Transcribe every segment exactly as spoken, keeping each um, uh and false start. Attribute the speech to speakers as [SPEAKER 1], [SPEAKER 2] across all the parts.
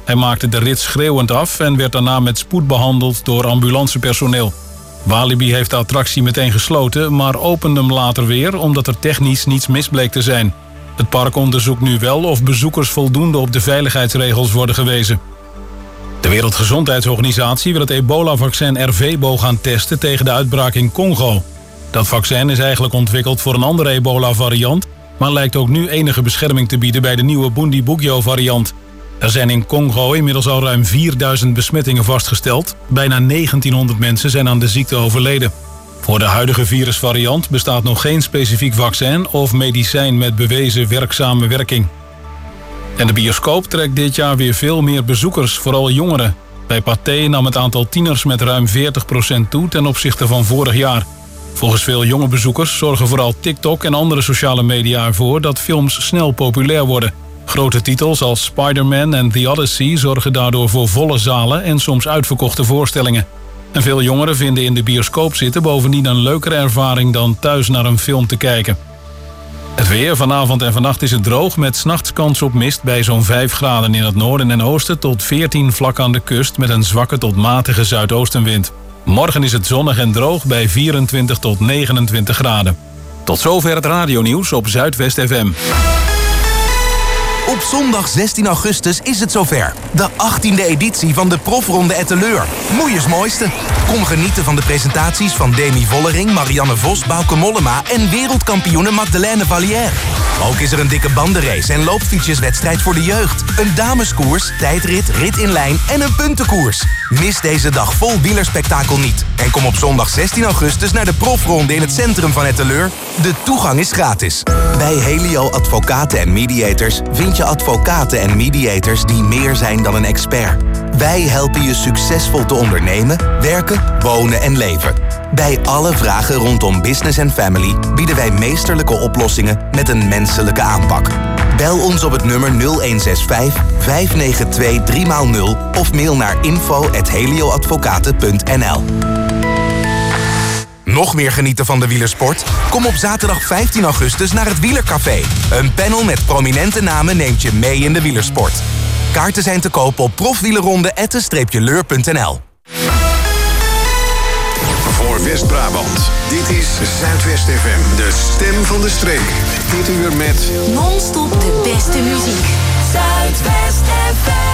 [SPEAKER 1] Hij maakte de rit schreeuwend af en werd daarna met spoed behandeld door ambulancepersoneel. Walibi heeft de attractie meteen gesloten, maar opende hem later weer omdat er technisch niets mis bleek te zijn. Het park onderzoekt nu wel of bezoekers voldoende op de veiligheidsregels worden gewezen. De Wereldgezondheidsorganisatie wil het ebola-vaccin Ervebo gaan testen tegen de uitbraak in Congo. Dat vaccin is eigenlijk ontwikkeld voor een andere ebola-variant, maar lijkt ook nu enige bescherming te bieden bij de nieuwe Bundibugyo-variant. Er zijn in Congo inmiddels al ruim vierduizend besmettingen vastgesteld. Bijna negentienhonderd mensen zijn aan de ziekte overleden. Voor de huidige virusvariant bestaat nog geen specifiek vaccin of medicijn met bewezen werkzame werking. En de bioscoop trekt dit jaar weer veel meer bezoekers, vooral jongeren. Bij Pathé nam het aantal tieners met ruim veertig procent toe ten opzichte van vorig jaar. Volgens veel jonge bezoekers zorgen vooral TikTok en andere sociale media ervoor dat films snel populair worden. Grote titels als Spider-Man en The Odyssey zorgen daardoor voor volle zalen en soms uitverkochte voorstellingen. En veel jongeren vinden in de bioscoop zitten bovendien een leukere ervaring dan thuis naar een film te kijken. Het weer, vanavond en vannacht is het droog met 's nachts kans op mist bij zo'n vijf graden in het noorden en oosten tot veertien vlak aan de kust met een zwakke tot matige zuidoostenwind. Morgen is het zonnig en droog bij vierentwintig tot negenentwintig graden. Tot zover het radionieuws op Zuidwest F M.
[SPEAKER 2] Op zondag zestien augustus is het zover. De achttiende editie van de Profronde Etteleur. Moeiers mooiste. Kom genieten van de presentaties van Demi Vollering, Marianne Vos, Bauke Mollema en wereldkampioene Magdalene Vallière. Ook is er een dikke bandenrace en loopfietsjeswedstrijd voor de jeugd. Een dameskoers, tijdrit, rit in lijn en een puntenkoers. Mis deze dag vol wielerspektakel niet. En kom op zondag zestien augustus naar de Profronde in het centrum van Etteleur. De toegang is gratis. Bij Helio Advocaten en Mediators vind je advocaten en mediators die meer zijn dan een expert. Wij helpen je succesvol te ondernemen, werken, wonen en leven. Bij alle vragen rondom business en family bieden wij meesterlijke oplossingen met een menselijke aanpak. Bel ons op het nummer nul een zes vijf, vijf negen twee, drie nul of mail naar info at helioadvocaten punt n l. Nog meer genieten van de wielersport? Kom op zaterdag vijftien augustus naar het Wielercafé. Een panel met prominente namen neemt je mee in de wielersport. Kaarten zijn te kopen op profwielerronde atten leur punt n l.
[SPEAKER 3] Voor West-Brabant, dit is Zuidwest F M, de stem van de streek. Dit uur met
[SPEAKER 4] non-stop de beste muziek. Zuidwest F M.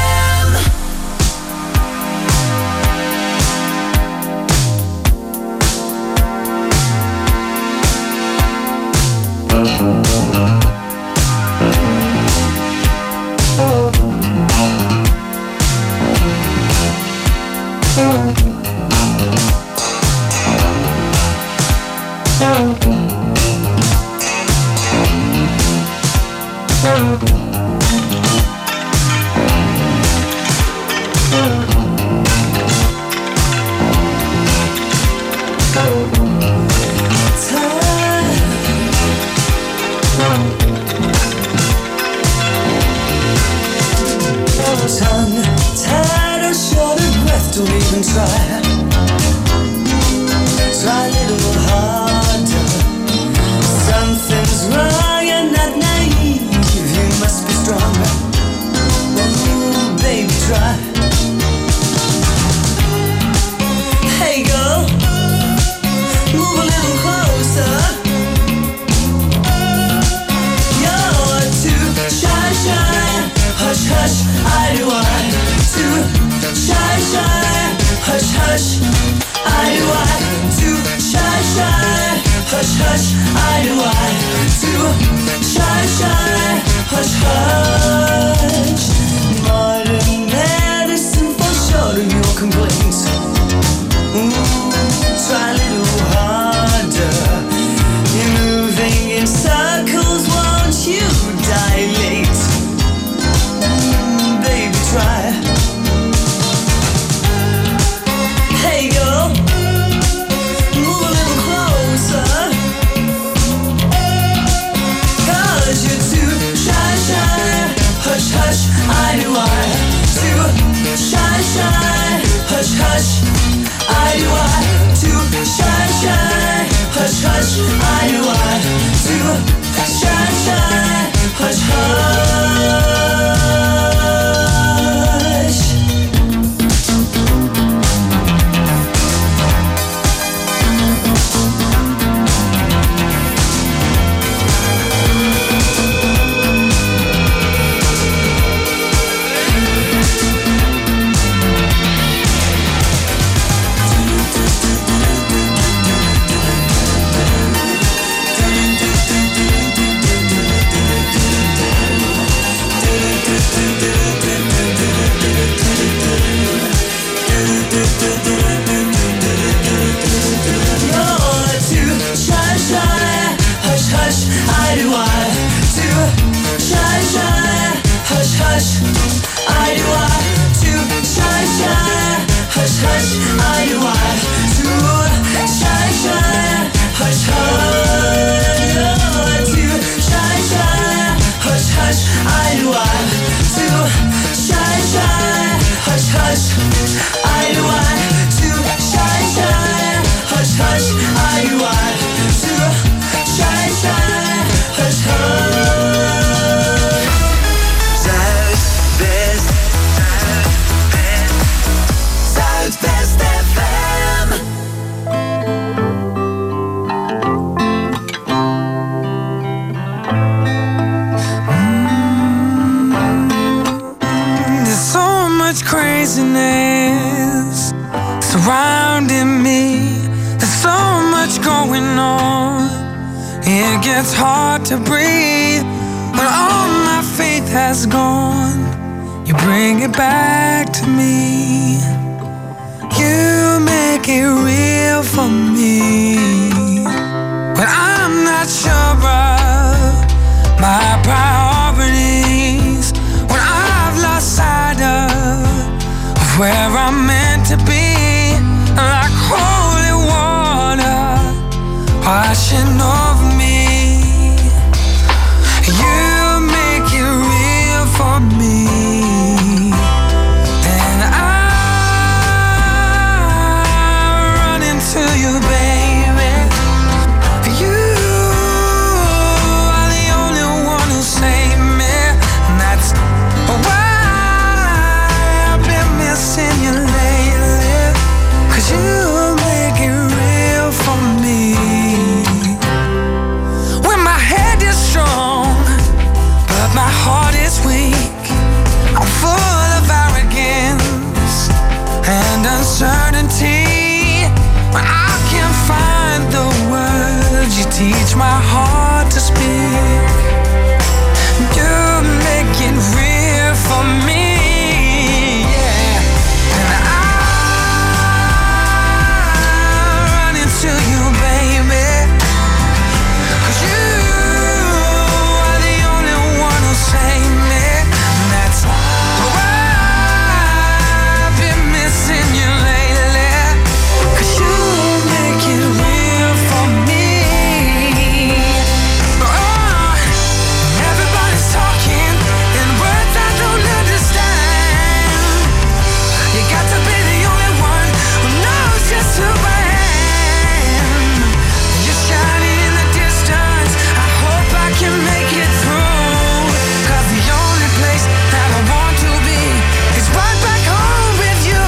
[SPEAKER 5] much craziness surrounding me. There's so much going on. It gets hard to breathe when all my faith has gone. You bring it back to me. You make it real for me. When I'm not sure of my priorities, when I've lost sight of where I'm meant to be, like holy water washing over me. You make it real for me. And I run into you, baby. You are the only one who saved me. And that's why I've been missing you lately. 'Cause you make it real for me. When my head is strong, but my heart is weak, I'm full of arrogance and uncertainty. When I can't find the words, you teach my heart to speak. You make it real for me. Yeah. And I run into you, baby. 'Cause you are the only one who saved me. And that's why I've been missing you lately. 'Cause you make it real for me. Oh, everybody's talking in words I don't understand. You got to be the only one who knows just who I am. You're shining in the distance. I hope I can make it through. 'Cause the only place that I want to be is right back home with you.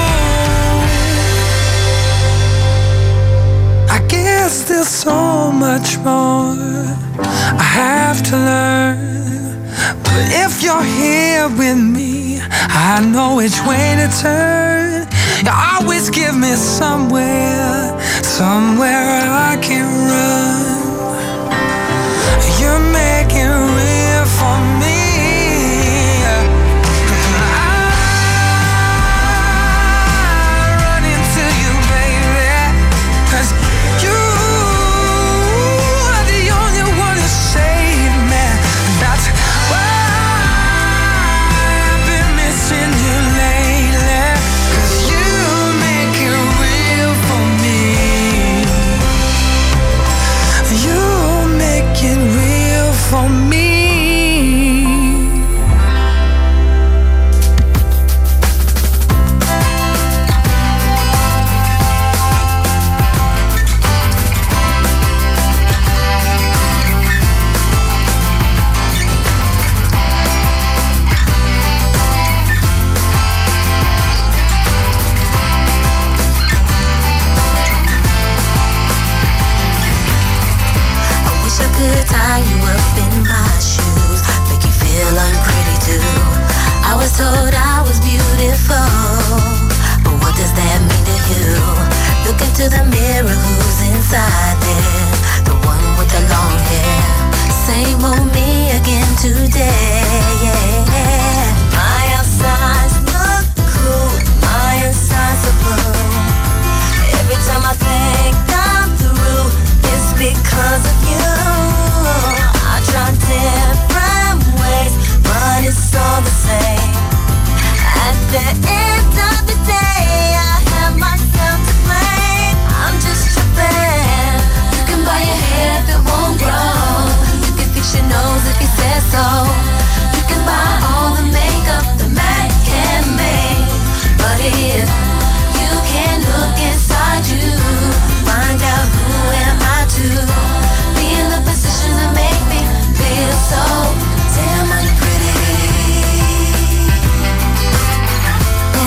[SPEAKER 5] I guess there's so much more I have to learn. But if you're here with me, I know which way to turn. You always give me somewhere, somewhere I can run. You make it real for me. I run into you, baby. 'Cause you are the only one who saved me. That's why I've been missing you lately. 'Cause you make it real for me. You make it real for me.
[SPEAKER 4] I wish I could tie you up in my shoes, make you feel unpretty too. I was told I was beautiful, but what does that mean to you? Look into the mirror, who's inside there? The one with the long hair. Same old me again today, yeah. My outsides look cool, my insides are blue. Every time I think I'm through, it's because of you. I try different ways, but it's all the same. At the end of the day, I have myself to blame. I'm just tripping. You can buy your hair if it won't grow. You can fix your nose if you said so. You can buy all the makeup the man can make. But if you can't look inside you, find out who am I to be in the position to make me feel so damn unpretty.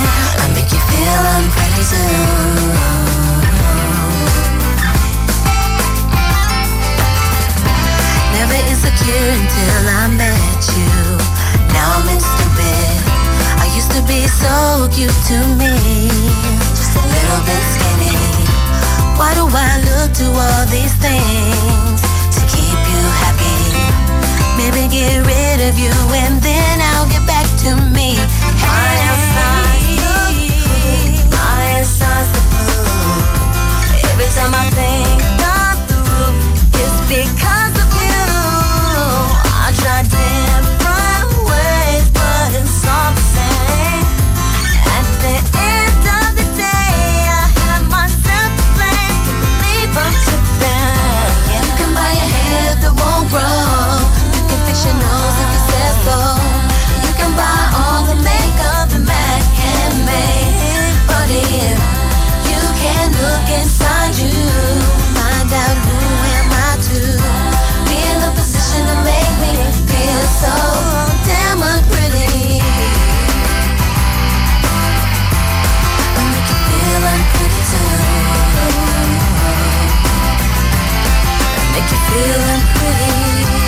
[SPEAKER 4] so cute to me. Just a little bit skinny. Why do I look to all these things to keep you happy? Maybe get rid of you and then I'll get back to me. My inside the blue. Every time I think I'm through, it's because of you. I tried different ways, but it's all the same. At the end of the day, I have myself to blame. Leave up to them. Yeah, you can buy a hair that won't grow. You can fix your nose if it says so. You can buy all the makeup the man can make. But if you can't look inside you, find out who am I to be in the position to make me feel so damn unpretty. I make you feel unpretty too. I make you feel unpretty.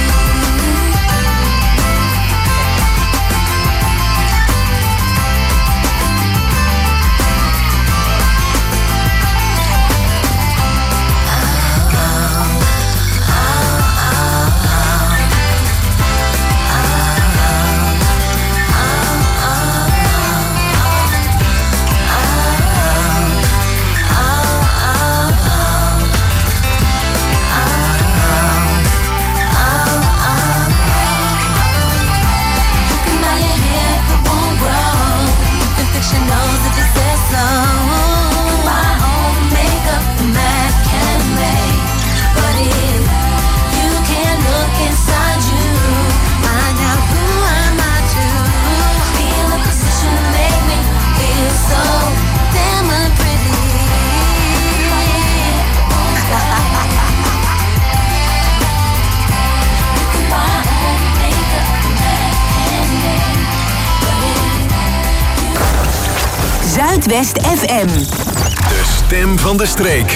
[SPEAKER 6] Zuidwest F M.
[SPEAKER 3] De stem van de streek.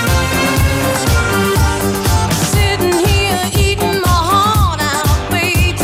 [SPEAKER 7] Sitting here eating my heart out, baby.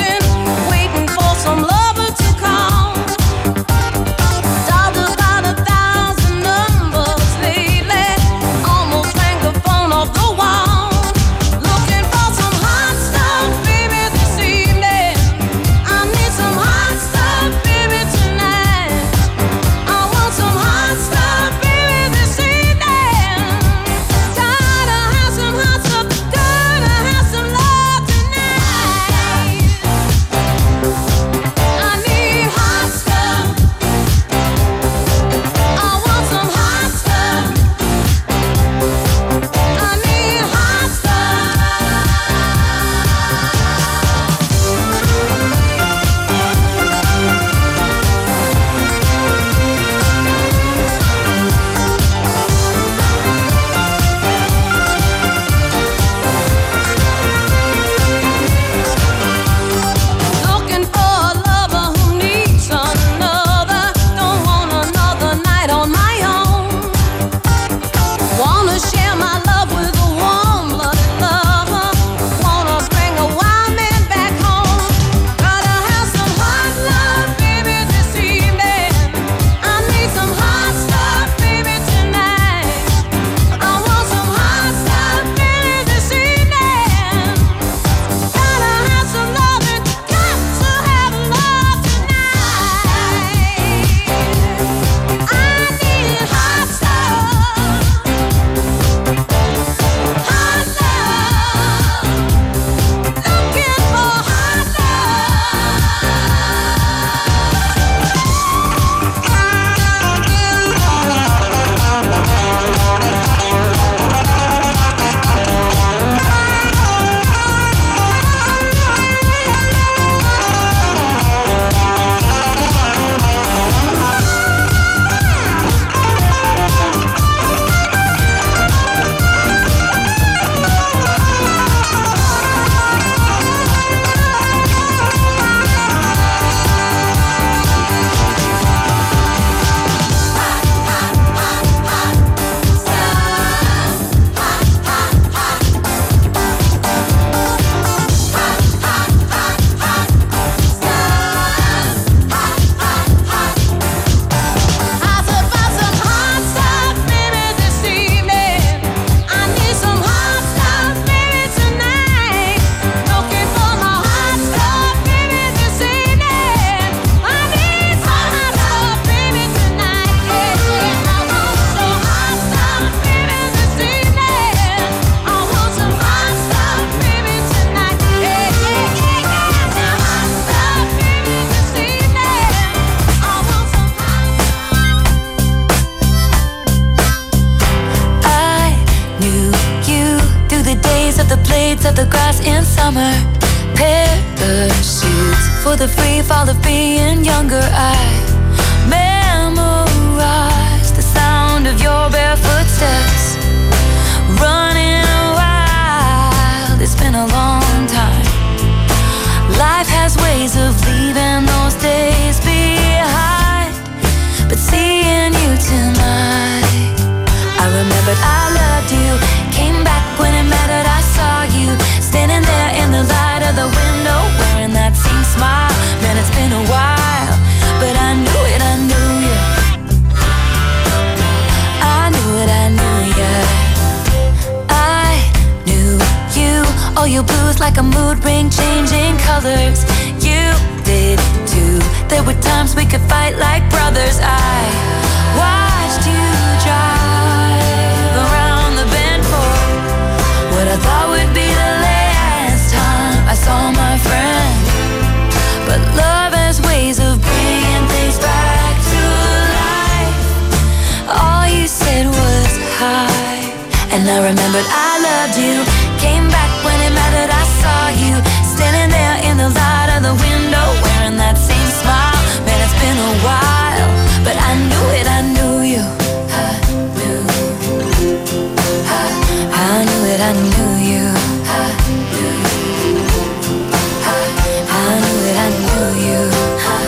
[SPEAKER 4] of the grass in summer. Parachutes for the free fall of being younger. I memorize the sound of your bare footsteps. Running wild, it's been a long time. Life has ways of leaving those days behind. But seeing you tonight, I remembered I loved you. Came back when it mattered, I saw you standing there in the light of the window, wearing that same smile. Man, it's been a while, but I knew it, I knew you. I knew it, I knew you. I knew you. Oh, your blues like a mood ring, changing colors. You did too. There were times we could fight like brothers. I watched you drive around the bend for what I thought would be the last time I saw my friend. But love has ways of bringing things back to life. All you said was hi, and I remembered I loved you. Came back when it mattered, I saw you standing there in the light of the window, wearing that same smile. Man, it's been a while, but I knew it, I knew you. I knew, I, I knew it, I knew you. I knew, I, I knew it, I knew you. I,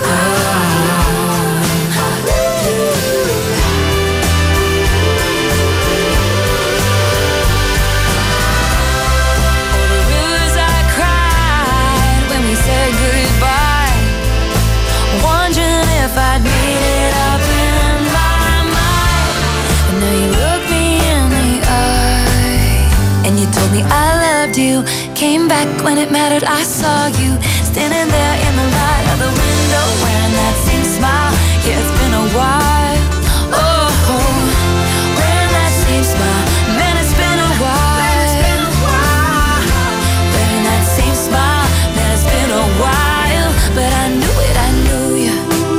[SPEAKER 4] if I'd made it up in my mind. And now you look me in the eye, and you told me I loved you. Came back when it mattered, I saw you standing there in the light of the window, wearing that same smile. Yeah, it's been a while. Oh, wearing that same smile. Man, it's been a while. Wearing that same smile. Man, it's been a while, but I knew it, I knew you.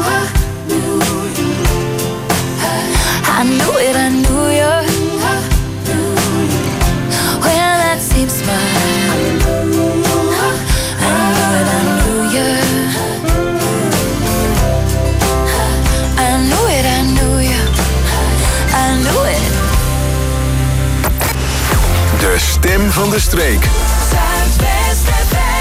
[SPEAKER 4] I knew it, I knew you. Well, that same smile. I knew it, I knew you. I knew it, I knew you. I knew it.
[SPEAKER 3] De stem van de streek.
[SPEAKER 4] Zuidwest F M.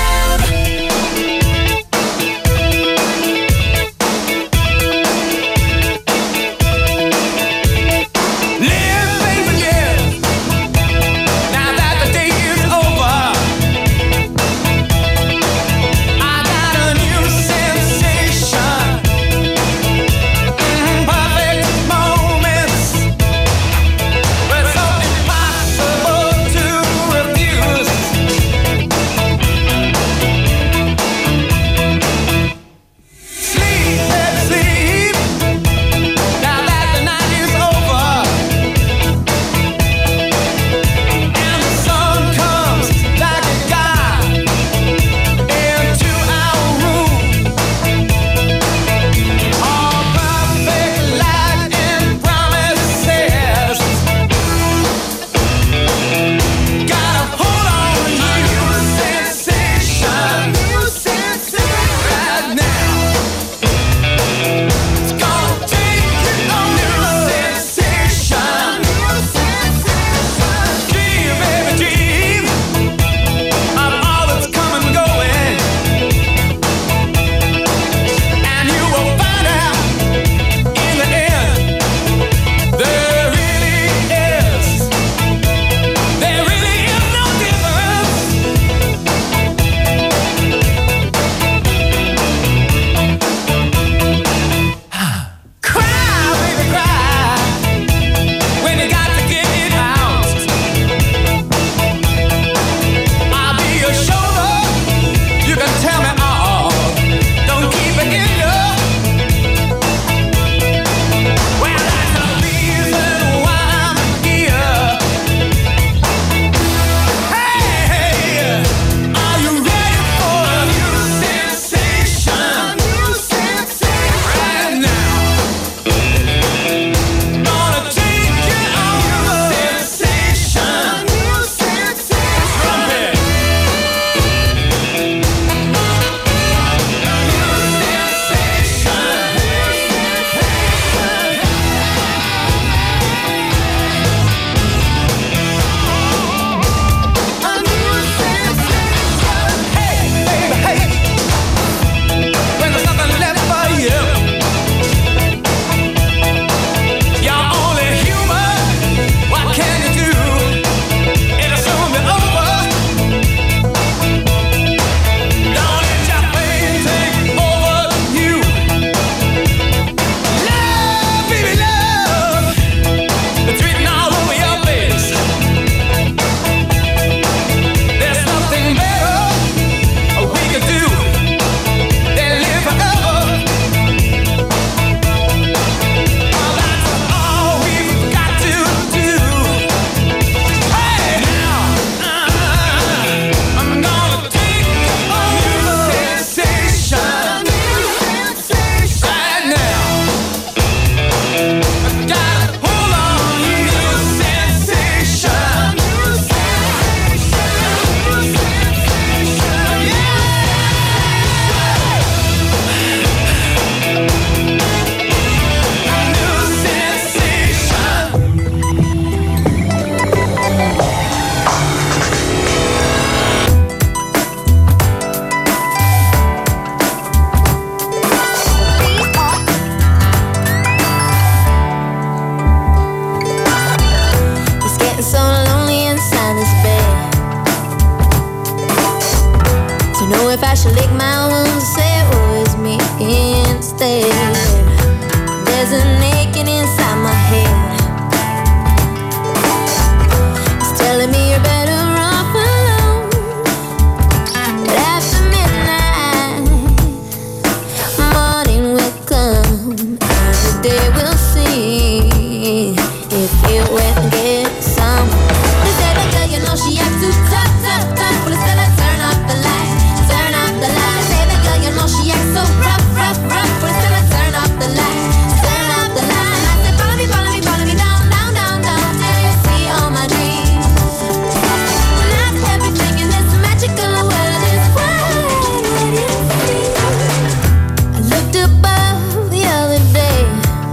[SPEAKER 5] But something impossible to refuse.
[SPEAKER 4] she lick my wounds and say, oh, it's me instead. There's an aching inside my head. It's telling me you're better off alone. But after midnight, morning will come, and the day will see if you went and get some. They say that girl, you know she acts too tough, tough, tough, but it's still a turn off the light, turn off the light. They say that girl, you know she acts so rough, rough, rough, but it's still a turn off the light, turn off the light. And I said, follow me, follow me, follow me down, down, down, down, till you see all my dreams. Not everything in this magical world is what it seems. I looked above the other day,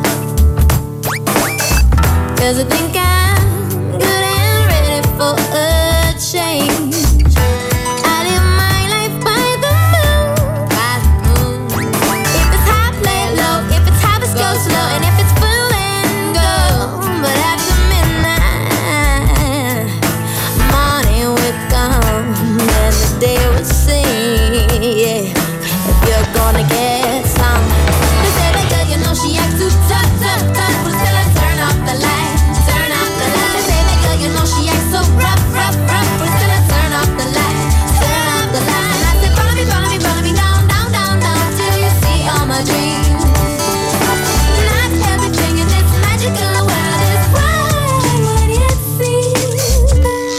[SPEAKER 4] 'cause I think I'm good and ready for a change. I live my life by the moon, by the moon. If it's high, play it low. If it's harvest, go slow. And if it's full, then go. But after midnight, morning will come, and the day will sing. Yeah, if you're gonna get some. They say that girl, you know she acts too tough, tough, tough, but still I turn off the light, turn off the light. They say that girl, you know she acts so rough, rough, rough, but still I turn off the light, turn off the light. And I said, follow me, follow me, follow me down, down, down, down, till you see all my dreams. Not everything in this magical world is what it seems.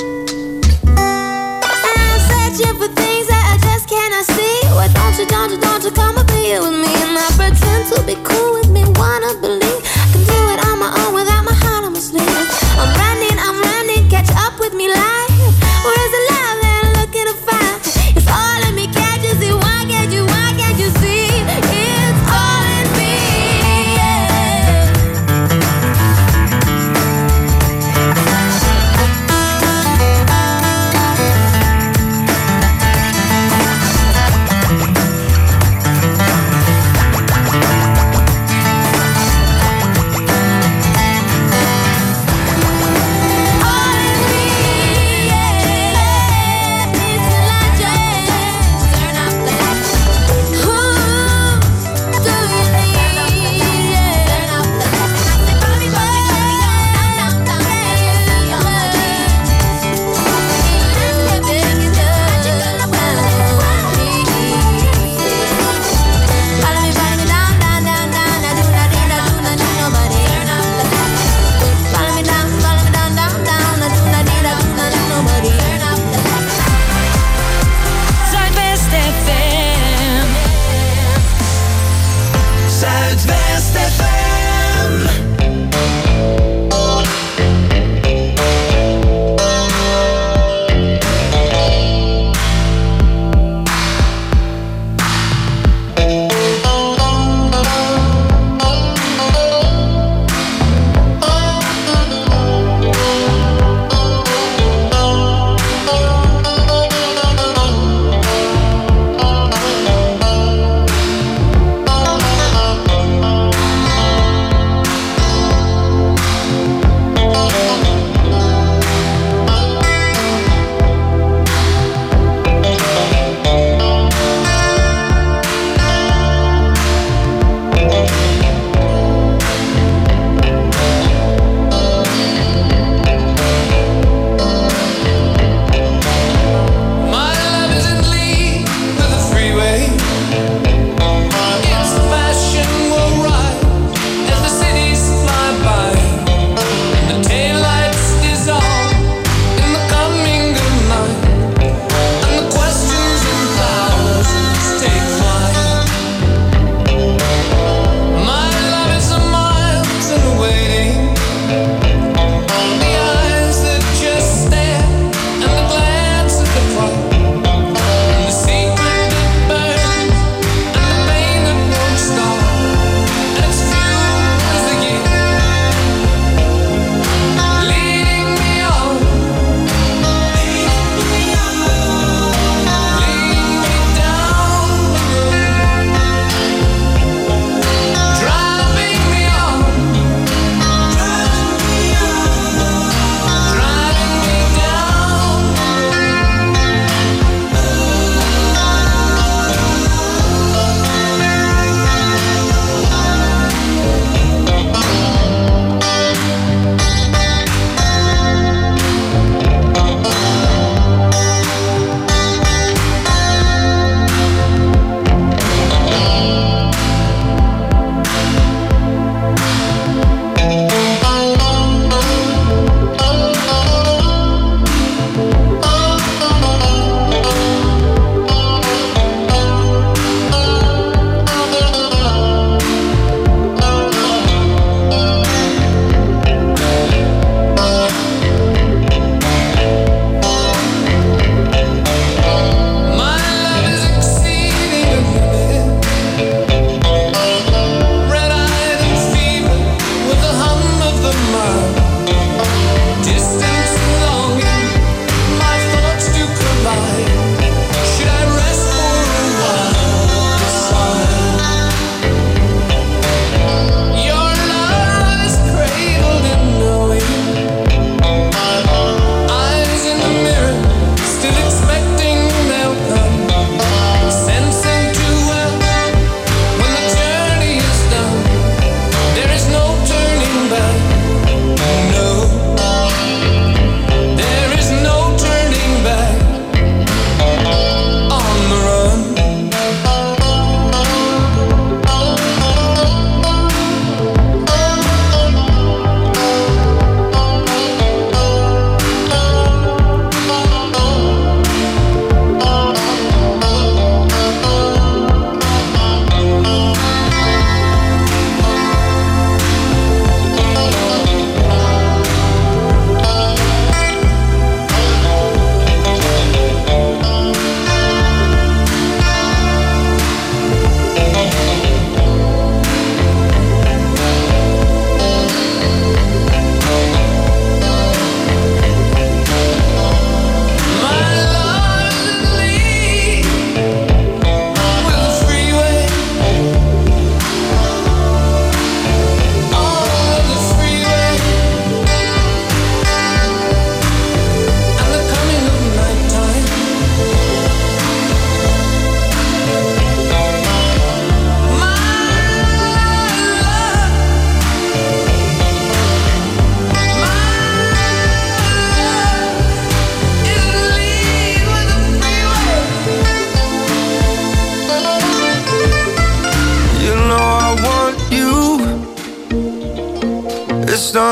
[SPEAKER 4] I'm searching for things that I just cannot see. Why don't you, don't you, don't you come up here with me and not pretend to be cool with me? Wanna believe I can do it on my own without my heart on my sleeve. I'm running, I'm running, catch up with me live. Where's the love that I'm looking to find? It's all in me, can't you see? Why can't you, why can't you see? It's all in me, yeah.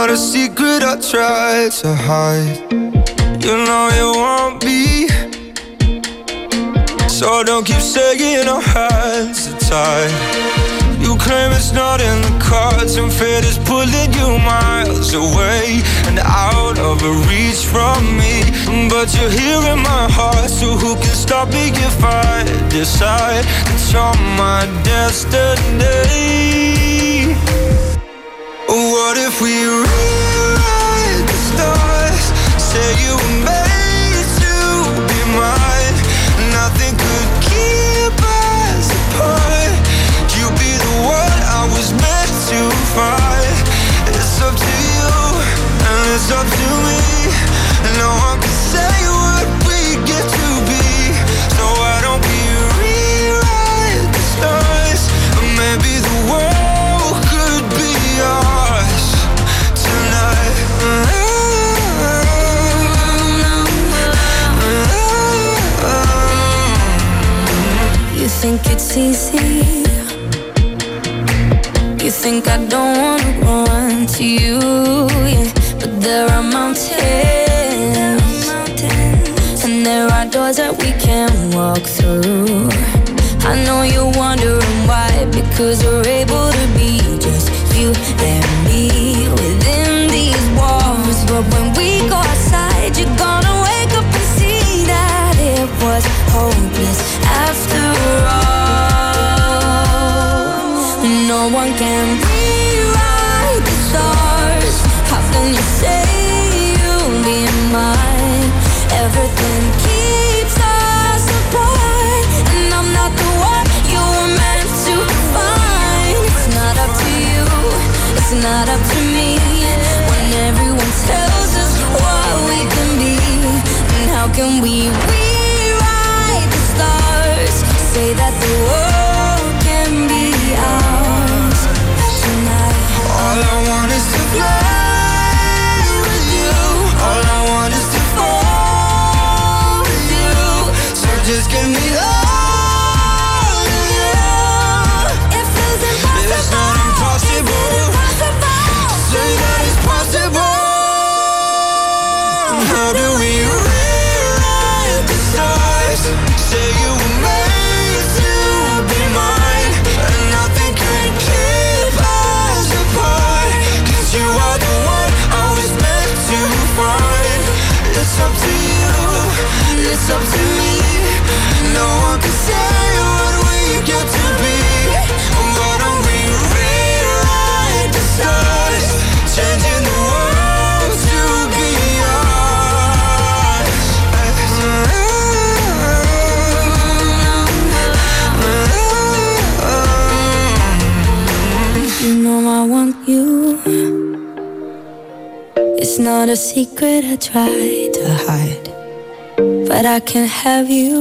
[SPEAKER 5] not a secret I try to hide. You know you want me, so don't keep saying our hands are tied. You claim it's not in the cards, and fate is pulling you miles away and out of reach from me. But you're here in my heart, so who can stop me if I decide that you're my destiny? What if we rewrite the stars? Say you were made to be mine. Nothing could keep us apart. You be the one I was meant to find. It's up to you and it's up to me. No one can say what we get to be. So why don't we rewrite the stars? Or maybe the world could be ours tonight.
[SPEAKER 4] You think it's easy? You think I don't wanna run to you, yeah. But there are mountains, and there are doors that we can't walk through. I know you're wondering why, because we're able to be just you and me within these walls. But when we go outside, you're gonna wake up and see that it was hopeless after all. No one can rewrite the stars. How can you say you'll be mine? Everything keeps us apart, and I'm not the one you were meant to find. It's not up to you, it's not up to me. When everyone tells us what we can be, and how can we rewrite the stars? Say that the world can be ours tonight.
[SPEAKER 5] All I want is to fly with you. All I want is to fall with you. So just give me all of you.
[SPEAKER 4] It feels impossible.
[SPEAKER 5] It's not impossible. Say that it's possible. How do we rewrite the stars? Say you were made to be mine, and nothing can keep us apart. 'Cause you are the one I was meant to find. It's up to you, it's up to me. No one can say what we get to be. Why don't we rewrite the stars? Changing the world to be ours.
[SPEAKER 4] You know I want you. It's not a secret I try to hide, but I can't have you.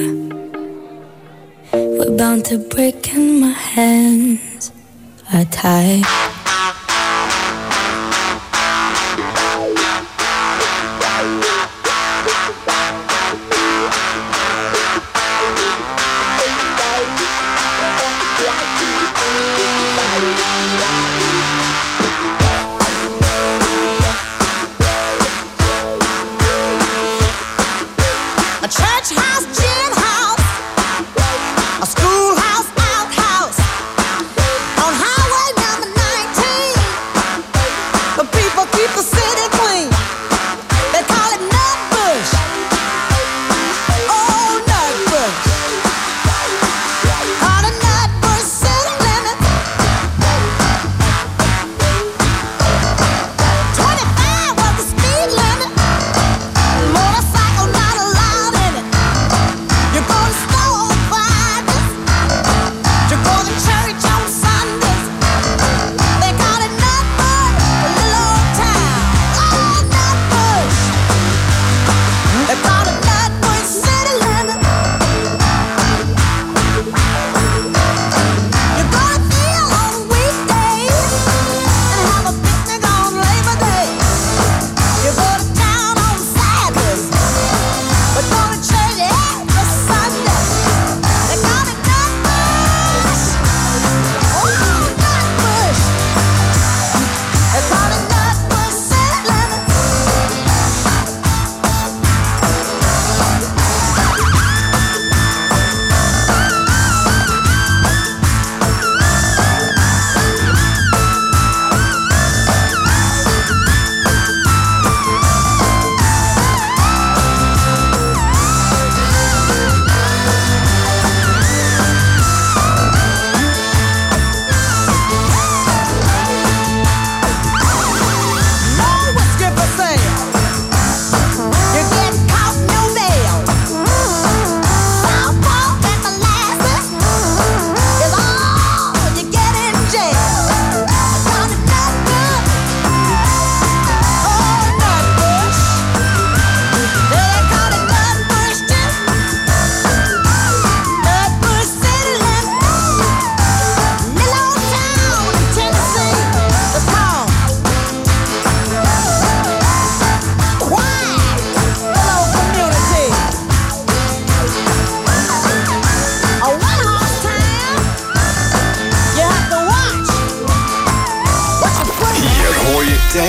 [SPEAKER 4] We're bound to break and my hands are tied.
[SPEAKER 7] A church house, gin house, a schoolhouse, outhouse, on highway number nineteen. The people keep the city clean. They call it Nutbush. Oh, Nutbush. On a Nutbush city limit. twenty-five was the speed limit. Motorcycle not allowed in it.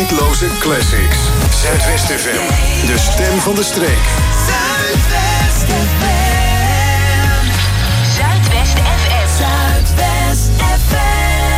[SPEAKER 3] Tijdloze classics. Zuidwest F M, de stem van de streek.
[SPEAKER 7] Zuidwest F M.
[SPEAKER 6] Zuidwest F M.
[SPEAKER 7] Zuidwest F M.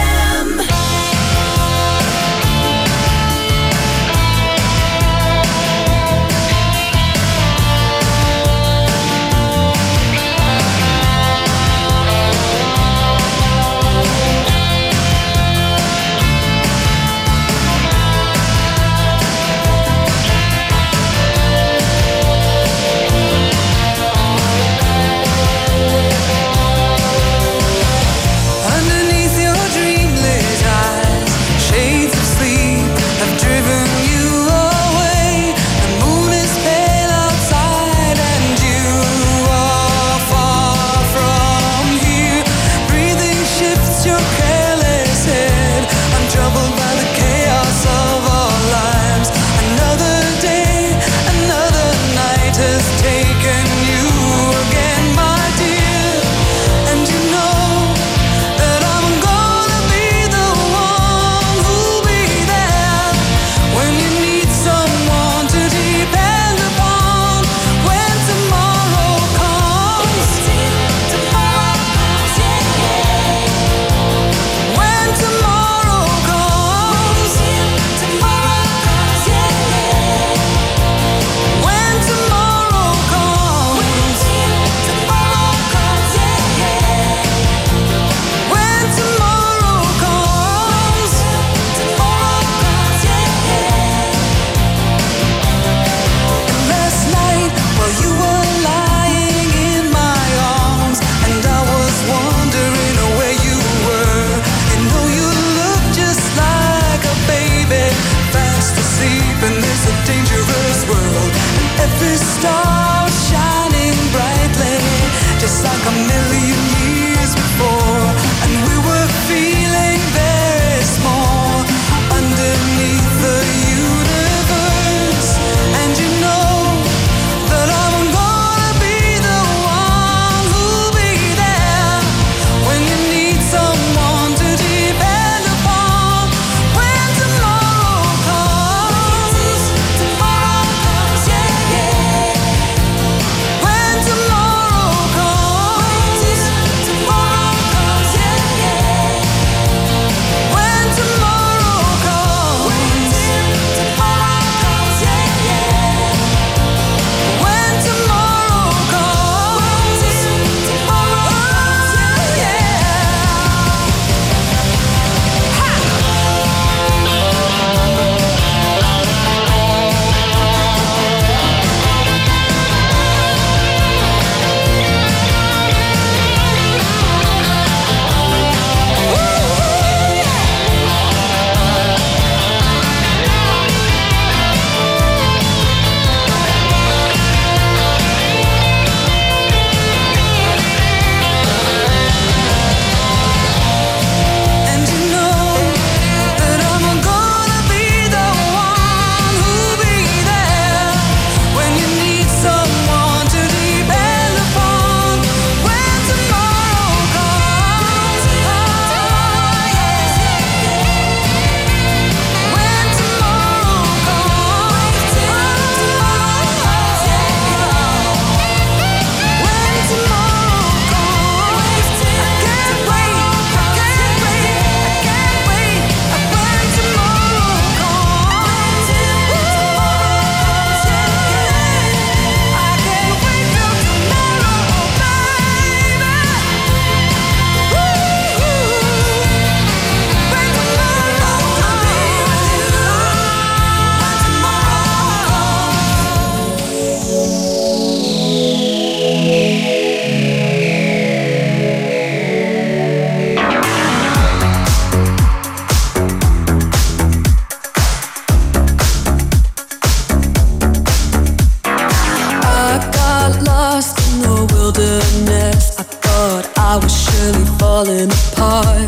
[SPEAKER 5] falling apart.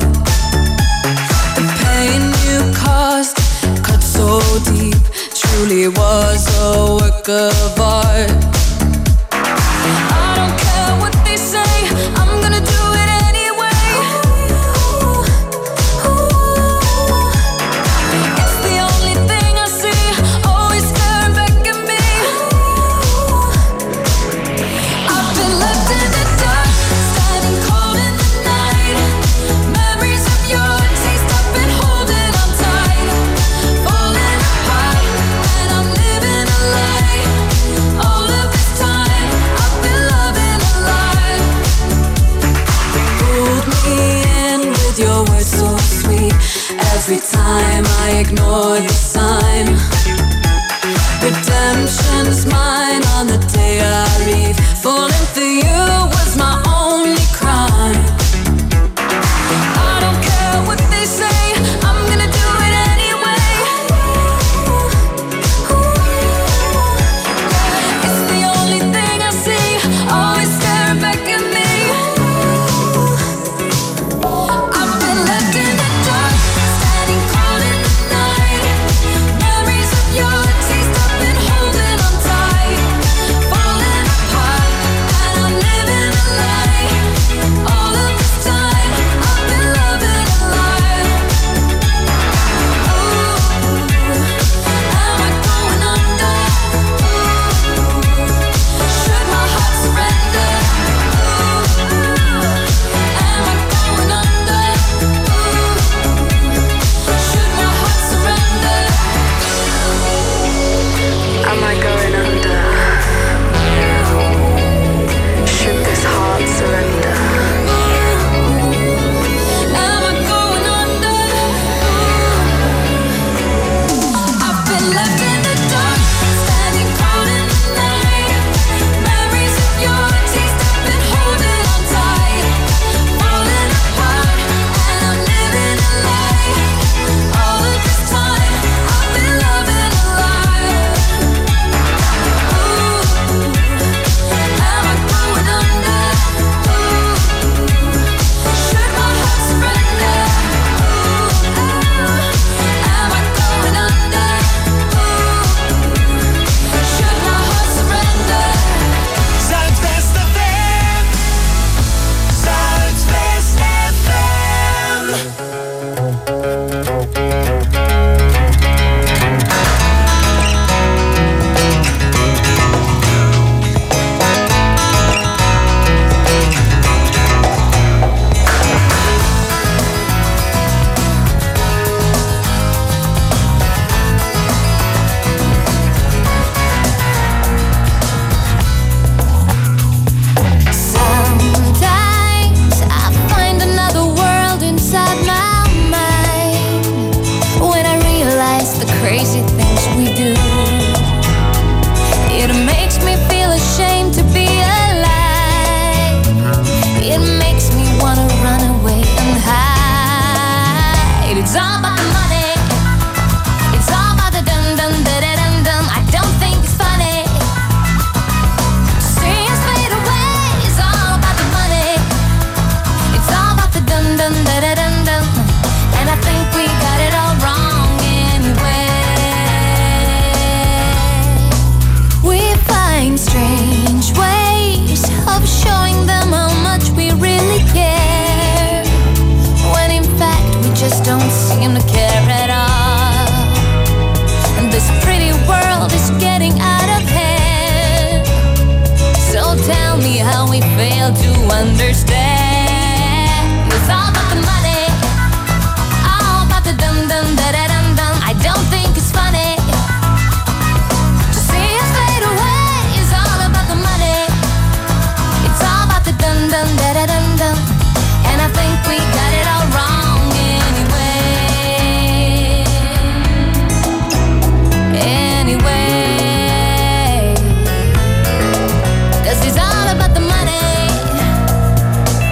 [SPEAKER 5] The pain you caused cut so deep, truly was a work of art. I don't care what they say, I'm gonna do it anyway. It's the only thing
[SPEAKER 8] Every time I ignore the sign, redemption's mine on the day I leave. Falling for you was my only crime. I don't care what they say, I'm gonna do it anyway. It's the only thing I see, always staring back at me. I've been left in the dark, standing cold in the night. Memories of your taste, I've been holding on tight. Falling apart, and I'm living a lie. All of this time, I've been loving a lie. Ooh, am I going under? Ooh, should my heart surrender? Ooh, am I going under? Ooh, should my heart surrender? Am I going under? Should this heart surrender? Am I going under? I've been left in the dark, standing cold in the night. Memories of your taste, I've been holding on tight. Falling apart, and I'm living a lie. All of this time, I've been loving a lie. Ooh, am I going under? Ooh, should my heart surrender? Ooh, am I going under? Ooh, should my heart surrender?
[SPEAKER 5] Zuidwest F M. Zuidwest F M.
[SPEAKER 4] Sometimes I find another world inside my mind when I realize the crazy things we do. It makes me feel ashamed to be alive. It makes me wanna run away and hide. It's all about the money. It's all about the dum dum da da dum dum. I don't think it's funny. See us fade away. It's all about the money. It's all about the dum dum da da dum dum. And I think we got it all wrong anyway. We find strange ways of showing them how much we really care, when in fact we just don't seem to care at all. And this pretty world is getting out of hand. So tell me how we fail to understand. It's all about the money, all about the dum dum da da dum dum. I don't think it's funny to see us fade away. It's all about the money. It's all about the dum dum da da dum dum. And I think we got it all wrong anyway. Anyway, 'cause it's all about the money.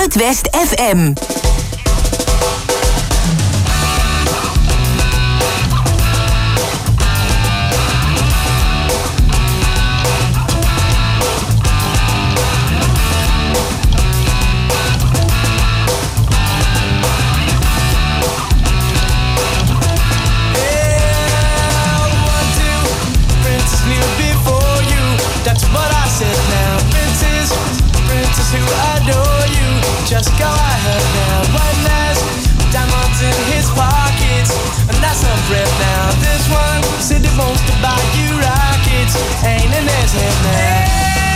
[SPEAKER 9] Zuidwest F M.
[SPEAKER 10] Who adore you, just go ahead now. One last diamonds in his pockets, and that's some breath now. This one said he wants to buy you rockets, ain't in his head now.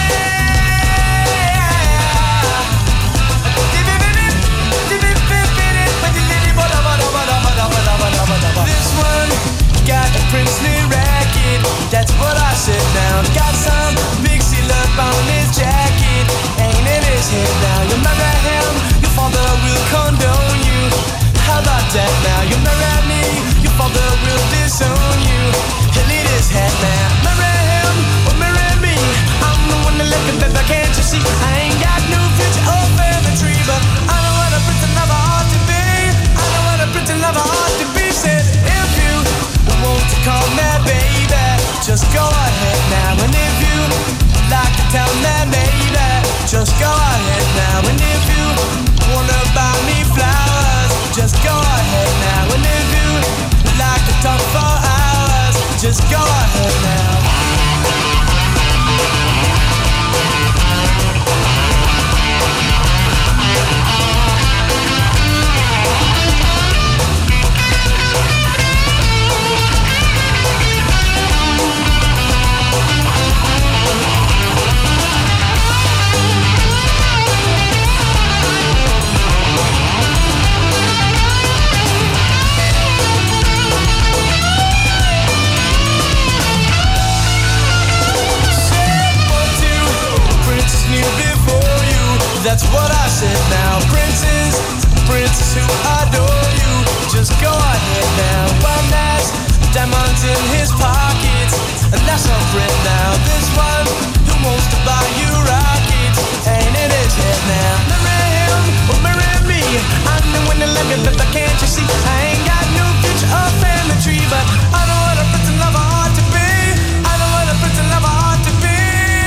[SPEAKER 10] This one got a princely racket, that's what I said now. Got some big seal up on his jacket, ain't in his head now. You marry him, your father will condone you. How about that now? You marry me, your father will disown you. He'll eat his head now. Marry him or marry me, I'm the one that left him, baby, can't you see? I ain't got no future or family tree, but I know what a prince never ought to be. I know what a prince never ought to be. Said if you want to call me baby, just go ahead now. And if you like to tell me maybe, just go ahead now. And if you wanna buy me flowers, just go ahead now. And if you like to talk for hours, just go ahead now. That's what I said now. Princes, princes who adore you, just go ahead now. One last diamonds in his pockets, and that's a friend now. This one who wants to buy you rockets, ain't in his head now. Marry him or marry me, I'm the one that left you, but can't you see? I ain't got no future or family tree, but I know what a prince and lover ought to be. I know what a prince and lover ought to be.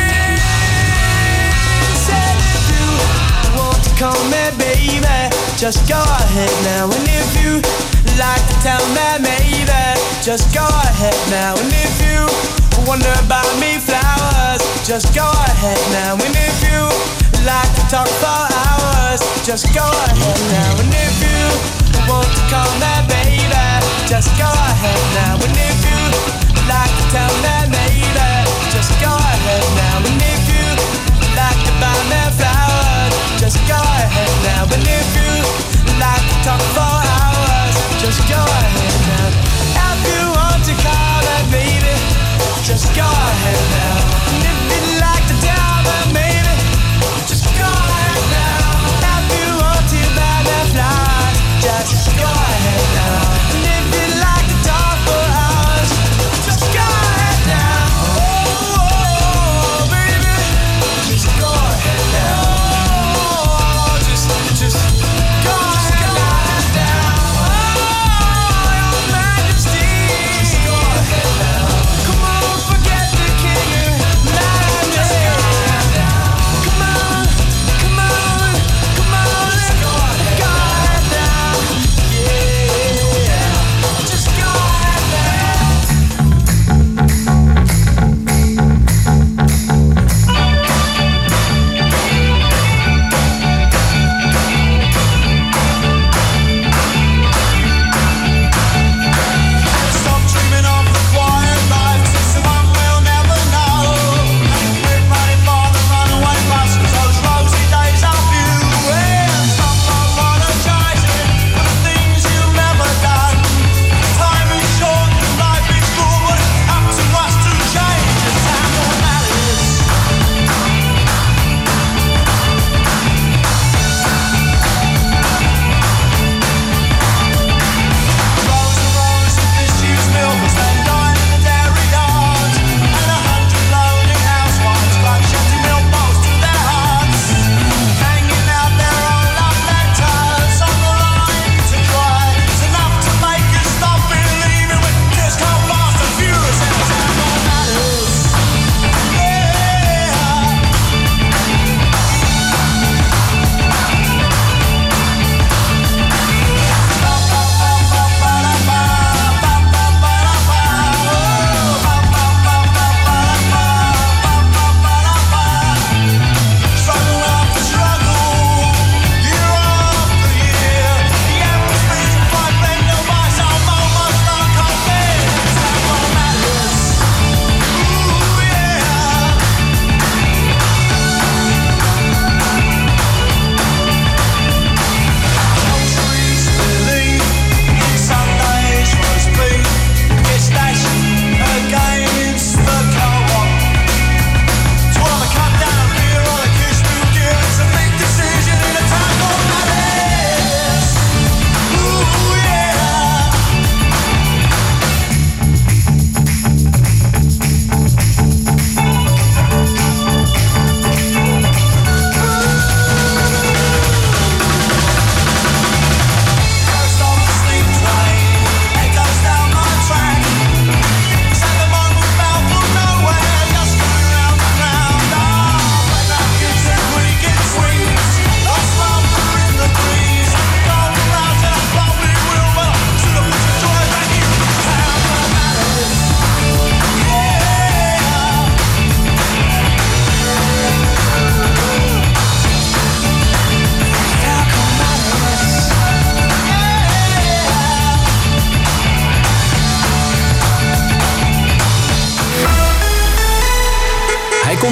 [SPEAKER 10] Said if you want to call me baby, just go ahead now. And if you like to tell me maybe, just go ahead now. And if you wonder about me flowers, just go ahead now. And if you like to talk for hours, just go ahead now. And if you want to call me baby, just go ahead now. And if you like to tell me maybe, just go ahead now. And if you like to buy me flowers, just go ahead now. And if you like to talk for hours, just go ahead now. If you want to call me baby, just go ahead now. And if you like to tell me maybe, just go ahead now. If you want to buy me flowers, just go ahead now. And if you like to talk for hours, just go ahead now. Oh, oh, oh.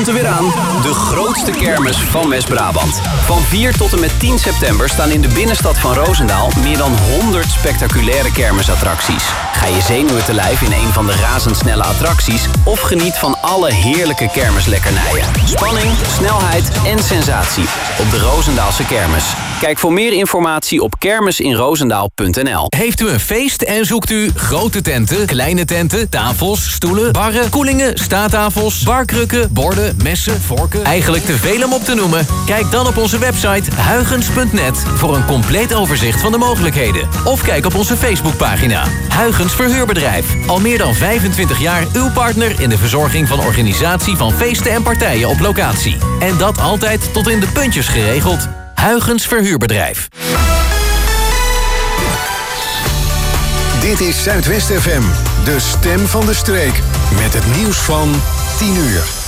[SPEAKER 9] er weer aan. De grootste kermis van West-Brabant. Van vier tot en met tien september staan in de binnenstad van Roosendaal meer dan honderd spectaculaire kermisattracties. Ga je zenuwen te lijf in een van de razendsnelle attracties of geniet van alle heerlijke kermislekkernijen. Spanning, snelheid en sensatie op de Roosendaalse kermis. Kijk voor meer informatie op kermisinroosendaal punt n l.
[SPEAKER 11] Heeft u een feest en zoekt u grote tenten, kleine tenten, tafels, stoelen, barren, koelingen, staattafels, barkrukken, borden, messen, vorken? Eigenlijk te veel om op te noemen? Kijk dan op onze website huygens punt net voor een compleet overzicht van de mogelijkheden. Of kijk op onze Facebookpagina. Huygens Verhuurbedrijf. Al meer dan vijfentwintig jaar uw partner in de verzorging van organisatie van feesten en partijen op locatie. En dat altijd tot in de puntjes geregeld. Huygens Verhuurbedrijf.
[SPEAKER 3] Dit is Zuidwest F M, de stem van de streek. Met het nieuws van tien uur.